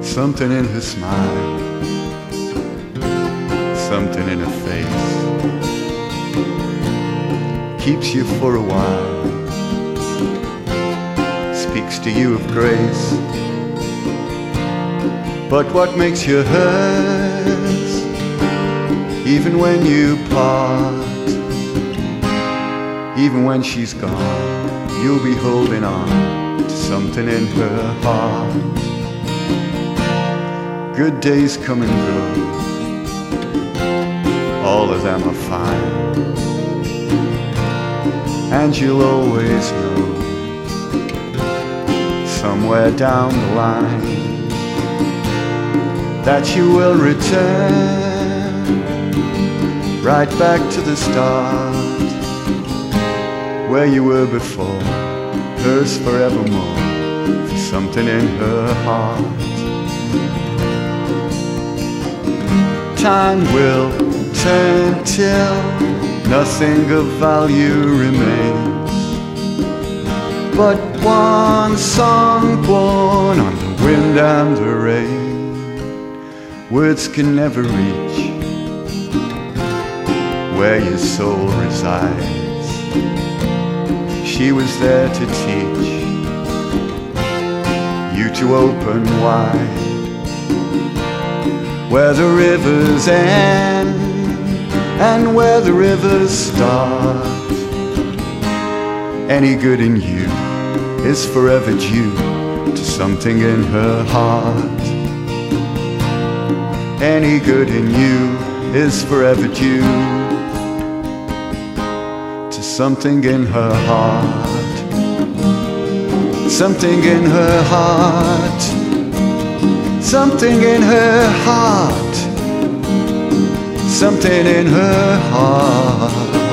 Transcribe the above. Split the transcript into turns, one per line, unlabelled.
Something in her smile, something in her face keeps you for a while, speaks to you of grace. But what makes you hers, even when you part, even when she's gone, you'll be holding on to something in her heart. Good days come and go, all of them are fine, and you'll always know, somewhere down the line, that you will return right back to the start, where you were before, hers forevermore, for something in her heart. Time will turn till nothing of value remains, but one song born on the wind and the rain. Words can never reach where your soul resides. She was there to teach you to open wide, where the rivers end and where the rivers start. Any good in you is forever due to something in her heart. Any good in you is forever due to something in her heart. Something in her heart. Something in her heart. Something in her heart.